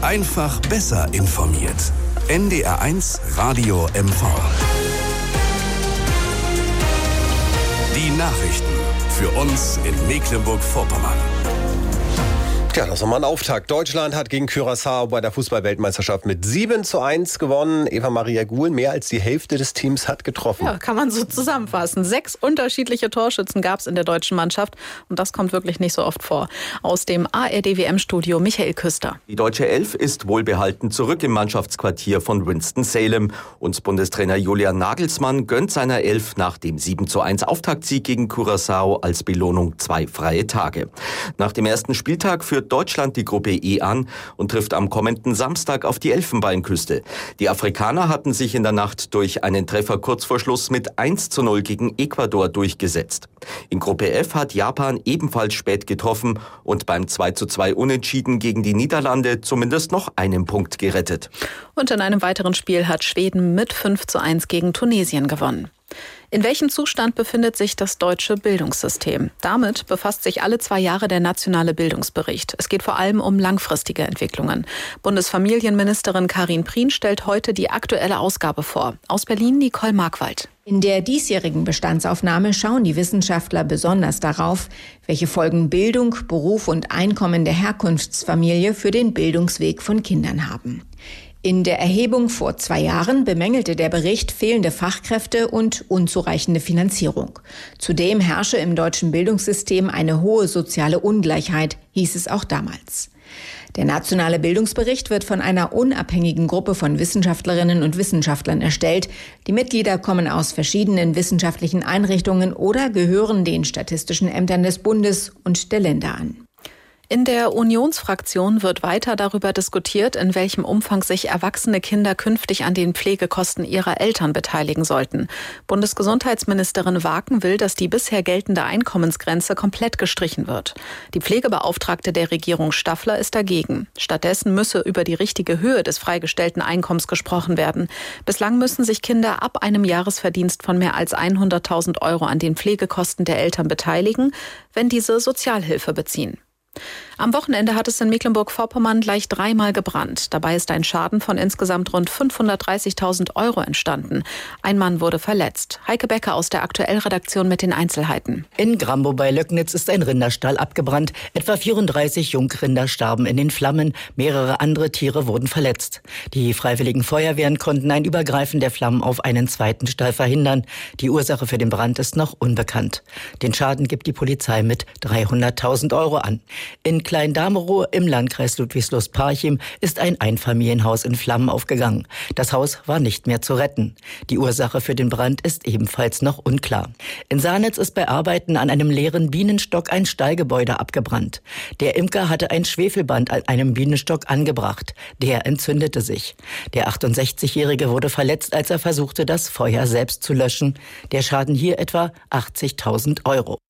Einfach besser informiert. NDR1 Radio MV. Die Nachrichten für uns in Mecklenburg-Vorpommern. Ja, das ist nochmal ein Auftakt. Deutschland hat gegen Curaçao bei der Fußball-Weltmeisterschaft mit 7:1 gewonnen. Eva-Maria Guhl, mehr als die Hälfte des Teams hat getroffen. Ja, kann man so zusammenfassen. 6 unterschiedliche Torschützen gab es in der deutschen Mannschaft. Und das kommt wirklich nicht so oft vor. Aus dem ARD-WM-Studio Michael Küster. Die deutsche Elf ist wohlbehalten zurück im Mannschaftsquartier von Winston-Salem. Und Bundestrainer Julian Nagelsmann gönnt seiner Elf nach dem 7:1 Auftaktsieg gegen Curaçao als Belohnung 2 freie Tage. Nach dem ersten Spieltag führt Deutschland die Gruppe E an und trifft am kommenden Samstag auf die Elfenbeinküste. Die Afrikaner hatten sich in der Nacht durch einen Treffer kurz vor Schluss mit 1:0 gegen Ecuador durchgesetzt. In Gruppe F hat Japan ebenfalls spät getroffen und beim 2:2 Unentschieden gegen die Niederlande zumindest noch einen Punkt gerettet. Und in einem weiteren Spiel hat Schweden mit 5:1 gegen Tunesien gewonnen. In welchem Zustand befindet sich das deutsche Bildungssystem? Damit befasst sich alle 2 Jahre der nationale Bildungsbericht. Es geht vor allem um langfristige Entwicklungen. Bundesfamilienministerin Karin Prien stellt heute die aktuelle Ausgabe vor. Aus Berlin Nicole Markwald. In der diesjährigen Bestandsaufnahme schauen die Wissenschaftler besonders darauf, welche Folgen Bildung, Beruf und Einkommen der Herkunftsfamilie für den Bildungsweg von Kindern haben. In der Erhebung vor 2 Jahren bemängelte der Bericht fehlende Fachkräfte und unzureichende Finanzierung. Zudem herrsche im deutschen Bildungssystem eine hohe soziale Ungleichheit, hieß es auch damals. Der nationale Bildungsbericht wird von einer unabhängigen Gruppe von Wissenschaftlerinnen und Wissenschaftlern erstellt. Die Mitglieder kommen aus verschiedenen wissenschaftlichen Einrichtungen oder gehören den statistischen Ämtern des Bundes und der Länder an. In der Unionsfraktion wird weiter darüber diskutiert, in welchem Umfang sich erwachsene Kinder künftig an den Pflegekosten ihrer Eltern beteiligen sollten. Bundesgesundheitsministerin Waken will, dass die bisher geltende Einkommensgrenze komplett gestrichen wird. Die Pflegebeauftragte der Regierung Staffler ist dagegen. Stattdessen müsse über die richtige Höhe des freigestellten Einkommens gesprochen werden. Bislang müssen sich Kinder ab einem Jahresverdienst von mehr als 100.000 € an den Pflegekosten der Eltern beteiligen, wenn diese Sozialhilfe beziehen. Am Wochenende hat es in Mecklenburg-Vorpommern gleich 3-mal gebrannt. Dabei ist ein Schaden von insgesamt rund 530.000 € entstanden. Ein Mann wurde verletzt. Heike Becker aus der Aktuell-Redaktion mit den Einzelheiten. In Grambow bei Löcknitz ist ein Rinderstall abgebrannt. Etwa 34 Jungrinder starben in den Flammen. Mehrere andere Tiere wurden verletzt. Die freiwilligen Feuerwehren konnten ein Übergreifen der Flammen auf einen zweiten Stall verhindern. Die Ursache für den Brand ist noch unbekannt. Den Schaden gibt die Polizei mit 300.000 € an. In Klein-Damerow im Landkreis Ludwigslust-Parchim ist ein Einfamilienhaus in Flammen aufgegangen. Das Haus war nicht mehr zu retten. Die Ursache für den Brand ist ebenfalls noch unklar. In Sarnitz ist bei Arbeiten an einem leeren Bienenstock ein Stallgebäude abgebrannt. Der Imker hatte ein Schwefelband an einem Bienenstock angebracht. Der entzündete sich. Der 68-Jährige wurde verletzt, als er versuchte, das Feuer selbst zu löschen. Der Schaden hier etwa 80.000 €.